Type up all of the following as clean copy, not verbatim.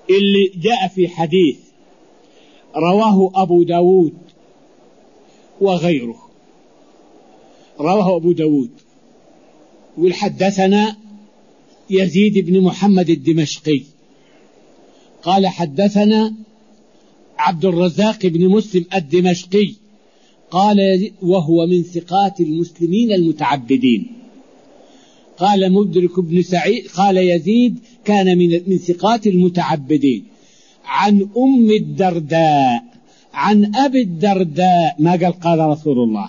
اللي جاء في حديث رواه أبو داود وغيره، رواه أبو داود والحدثنا يزيد بن محمد الدمشقي قال حدثنا عبد الرزاق بن مسلم الدمشقي قال وهو من ثقات المسلمين المتعبدين. قال مدرك بن سعيد قال يزيد كان من ثقات المتعبدين. عن أم الدرداء عن أبي الدرداء ما قال رسول الله.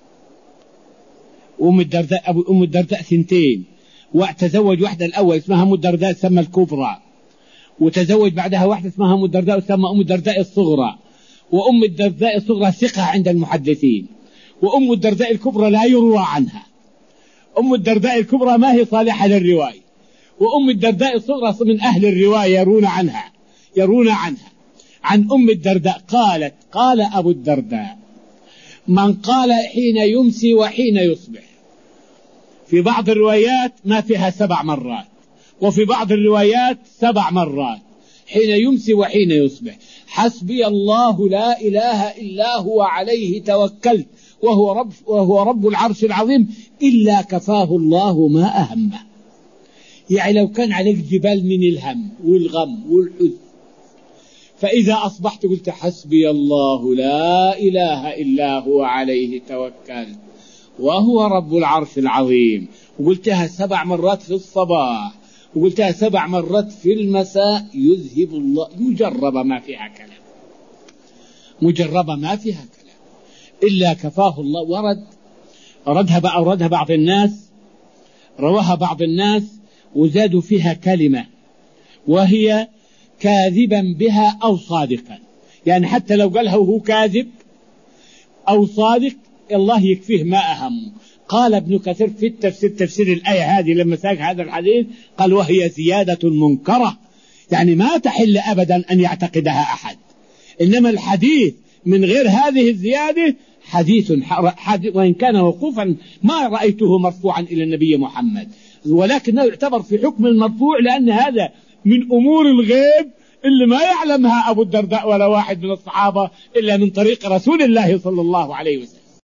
أم الدرداء ثنتين، وتزوج واحدة الأول اسمها أم الدرداء تسمى الكبرى، وتزوج بعدها واحدة اسمها أم الدرداء تسمى أم الدرداء الصغرى. وأم الدرداء الصغرى ثقة عند المحدثين، وأم الدرداء الكبرى لا يروى عنها. أم الدرداء الكبرى ما هي صالحة للرواية، وأم الدرداء الصغرى من أهل الرواية يرون عنها. عن أم الدرداء قالت قال أبو الدرداء من قال حين يمسي وحين يصبح، في بعض الروايات ما فيها 7 مرات، وفي بعض الروايات 7 مرات، حين يمسي وحين يصبح حسبي الله لا إله إلا هو عليه توكلت وهو رب العرش العظيم إلا كفاه الله ما أهمه. يعني لو كان عليك جبال من الهم والغم والحزن، فإذا أصبحت قلت حسبي الله لا إله إلا هو عليه توكلت وهو رب العرش العظيم، وقلتها 7 مرات في الصباح وقلتها 7 مرات في المساء، يذهب الله. مجربة ما فيها كلام، مجربة ما فيها كلام، إلا كفاه الله. أوردها بعض الناس، رواها بعض الناس وزادوا فيها كلمة وهي كاذبا بها أو صادقا. يعني حتى لو قالها وهو كاذب أو صادق الله يكفيه ما أهمه. قال ابن كثير في التفسير، تفسير الآية هذه لما ساق هذا الحديث، قال وهي زيادة منكرة، يعني ما تحل أبدا أن يعتقدها أحد. إنما الحديث من غير هذه الزيادة حديث وإن كان موقوفا ما رأيته مرفوعا إلى النبي محمد، ولكنه يعتبر في حكم المرفوع، لأن هذا من أمور الغيب اللي ما يعلمها أبو الدرداء ولا واحد من الصحابة إلا من طريق رسول الله صلى الله عليه وسلم.